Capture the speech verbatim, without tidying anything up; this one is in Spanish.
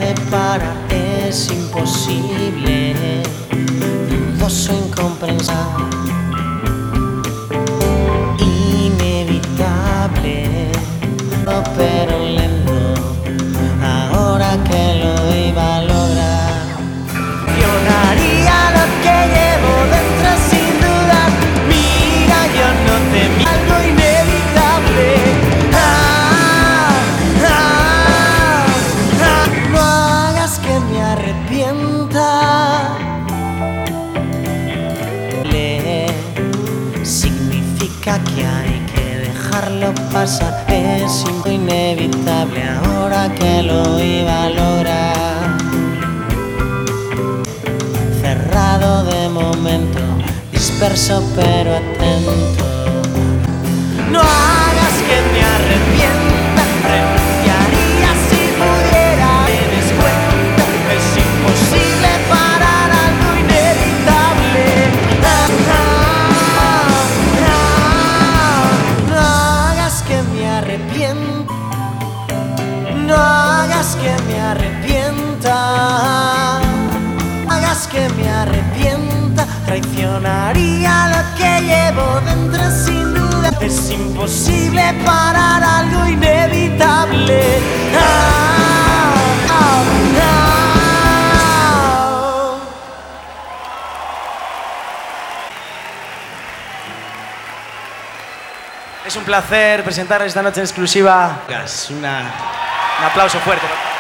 parar es imposible, dudoso, incomprensible, inevitable, pero lento, ahora que lo iba a lograr. Accionaría lo que llevo dentro sin dudar. Mira, yo no temí algo inevitable. Ah, ah, ah. No hagas que me arrepienta. Le significa que hay que dejarlo pasar. Es inevitable ahora que lo iba a lograr. Cerrado de momento, disperso pero atento. No hagas que me arrepienta, renunciaría si pudiera. Te des cuenta, es imposible parar algo inevitable. Ah, ah, ah. No hagas que me arrepienta, no hagas que me arrepienta. Que me arrepienta, traicionaría lo que llevo dentro sin duda. Es imposible parar algo inevitable. Ah, ah, ah. Es un placer presentar esta noche en exclusiva. Una, un aplauso fuerte.